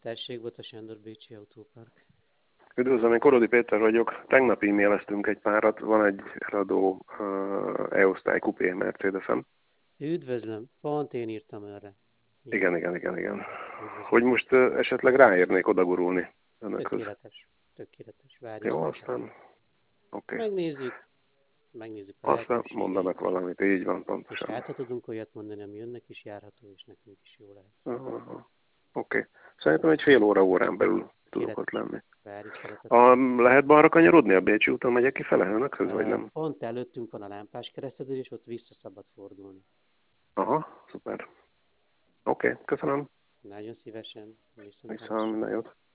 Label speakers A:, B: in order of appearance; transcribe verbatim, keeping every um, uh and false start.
A: Tessék, Botos Sándor, Bécsi Autópark.
B: Üdvözlöm, én Korodi Péter vagyok. Tegnap e-maileztünk egy párat, van egy eladó uh, E-osztály kupé Mercedes-en.
A: Üdvözlöm, pont én írtam erre.
B: Igen, igen, igen, igen.
A: Üdvözlöm.
B: Hogy most uh, esetleg ráérnék odagurulni önökhöz.
A: Tökéletes, tökéletes, várjuk.
B: Jó, aztán oké. Okay.
A: Megnézzük, megnézzük a
B: Aztán mondanak
A: lehetőségeit.
B: valamit, így van,
A: És
B: pontosan.
A: hát, ha tudunk olyat mondani, ami önnek is járható, és nekünk is jó lehet.
B: Uh-huh. Oké. Okay. Szerintem egy fél óra órán belül tudok ott lenni.
A: Várjuk
B: A,
A: szeretettel.
B: lehet balra kanyarodni a Bécsi úton, megyek ki fele önökhöz, vagy nem?
A: Pont előttünk van a lámpás keresztezés, és ott vissza szabad fordulni.
B: Aha, szuper. Oké, okay, köszönöm.
A: Nagyon szívesen.
B: Viszont, minden jót.